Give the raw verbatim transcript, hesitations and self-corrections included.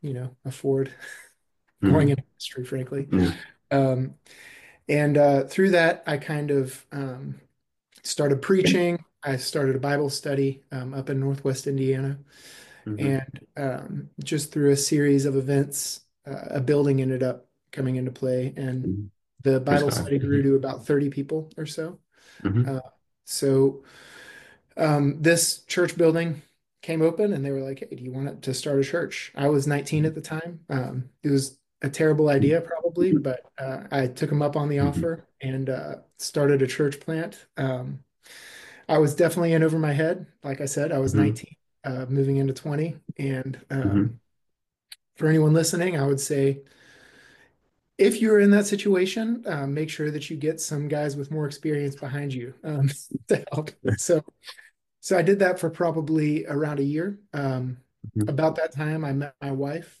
you know, afford going Hmm. into ministry, frankly. Yeah. Um, and uh, through that, I kind of um, started preaching. I started a Bible study um, up in Northwest Indiana. Hmm. And um, just through a series of events, uh, a building ended up coming into play. And Hmm. the Praise Bible God. study grew Hmm. to about thirty people or so. Hmm. Uh, so um, this church building came open and they were like, hey, do you want to start a church? I was nineteen at the time. Um, it was a terrible idea, probably, but uh, I took them up on the Hmm. offer and uh, started a church plant. Um, I was definitely in over my head. Like I said, I was Hmm. nineteen, uh, moving into twenty. And Hmm. um, for anyone listening, I would say if you're in that situation, um, make sure that you get some guys with more experience behind you um, to help. So, so I did that for probably around a year. Um, Hmm. about that time, I met my wife.